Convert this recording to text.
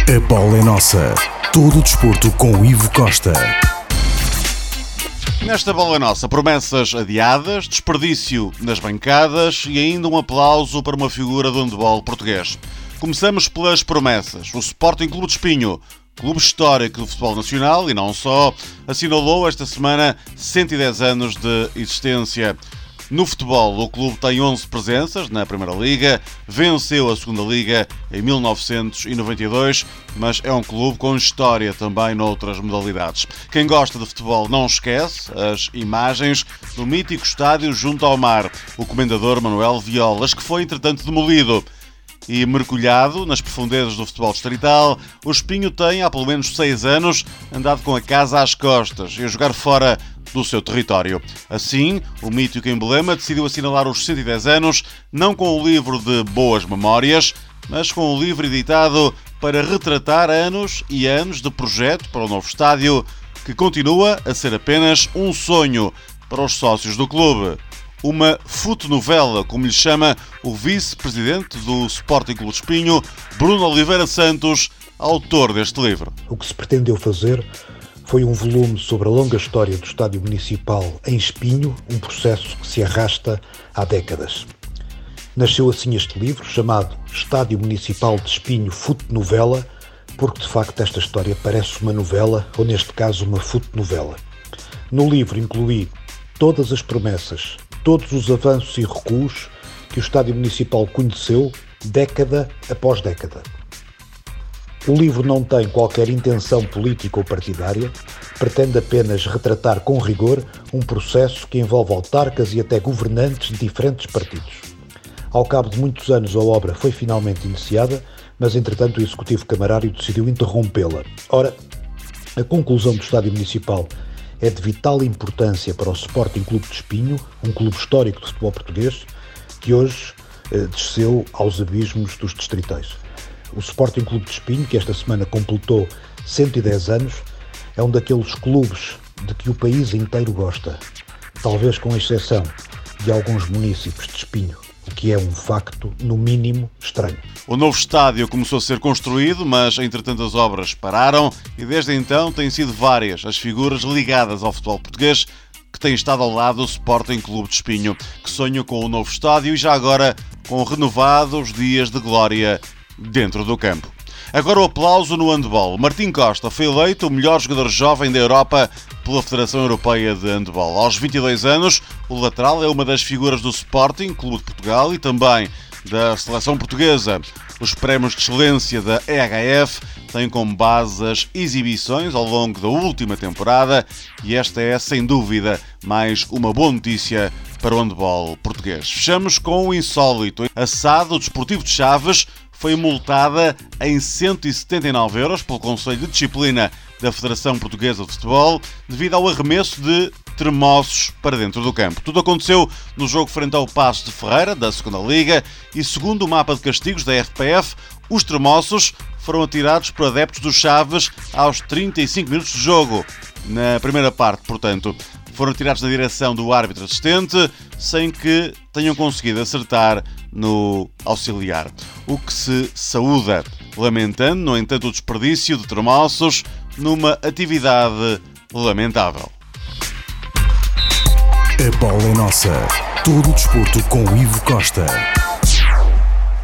A bola é nossa. Todo o desporto com Ivo Costa. Nesta bola é nossa, promessas adiadas, desperdício nas bancadas e ainda um aplauso para uma figura do handebol português. Começamos pelas promessas. O Sporting Clube de Espinho, clube histórico do futebol nacional e não só, assinalou esta semana 110 anos de existência. No futebol, o clube tem 11 presenças na Primeira Liga, venceu a Segunda Liga em 1992, mas é um clube com história também noutras modalidades. Quem gosta de futebol não esquece as imagens do mítico estádio junto ao mar, o Comendador Manuel Violas, que foi entretanto demolido. E mergulhado nas profundezas do futebol distrital, o Espinho tem, há pelo menos 6 anos, andado com a casa às costas e a jogar fora do seu território. Assim, o mítico emblema decidiu assinalar os 110 anos, não com o livro de boas memórias, mas com o livro editado para retratar anos e anos de projeto para o novo estádio, que continua a ser apenas um sonho para os sócios do clube. Uma fotonovela, como lhe chama o vice-presidente do Sporting Clube de Espinho, Bruno Oliveira Santos, autor deste livro. O que se pretendeu fazer foi um volume sobre a longa história do Estádio Municipal em Espinho, um processo que se arrasta há décadas. Nasceu assim este livro, chamado Estádio Municipal de Espinho Fotonovela, porque de facto esta história parece uma novela, ou neste caso uma fotonovela. No livro incluí todas as promessas, todos os avanços e recuos que o Estádio Municipal conheceu década após década. O livro não tem qualquer intenção política ou partidária, pretende apenas retratar com rigor um processo que envolve autarcas e até governantes de diferentes partidos. Ao cabo de muitos anos a obra foi finalmente iniciada, mas entretanto o Executivo Camarário decidiu interrompê-la. Ora, a conclusão do Estádio Municipal é de vital importância para o Sporting Clube de Espinho, um clube histórico de futebol português, que hoje desceu aos abismos dos distritais. O Sporting Clube de Espinho, que esta semana completou 110 anos, é um daqueles clubes de que o país inteiro gosta, talvez com exceção de alguns municípios de Espinho, o que é um facto, no mínimo, estranho. O novo estádio começou a ser construído, mas entretanto as obras pararam e desde então têm sido várias as figuras ligadas ao futebol português que têm estado ao lado do Sporting Clube de Espinho, que sonham com o novo estádio e já agora com renovados dias de glória dentro do campo. Agora o aplauso no handebol. Martim Costa foi eleito o melhor jogador jovem da Europa pela Federação Europeia de Handebol. Aos 22 anos, o lateral é uma das figuras do Sporting Clube de Portugal e também da seleção portuguesa. Os prémios de excelência da EHF têm como base as exibições ao longo da última temporada e esta é, sem dúvida, mais uma boa notícia para o handebol português. Fechamos com o insólito. A SAD, o Desportivo de Chaves, foi multada em 179 euros pelo Conselho de Disciplina da Federação Portuguesa de Futebol devido ao arremesso de tremoços para dentro do campo. Tudo aconteceu no jogo frente ao Paços de Ferreira, da Segunda Liga, e segundo o mapa de castigos da RPF, os tremoços foram atirados por adeptos dos Chaves aos 35 minutos de jogo. Na primeira parte, portanto, foram tirados na direção do árbitro assistente sem que tenham conseguido acertar no auxiliar. O que se saúda, lamentando, no entanto, o desperdício de tremoços numa atividade lamentável. A bola é nossa. Todo o desporto com Ivo Costa.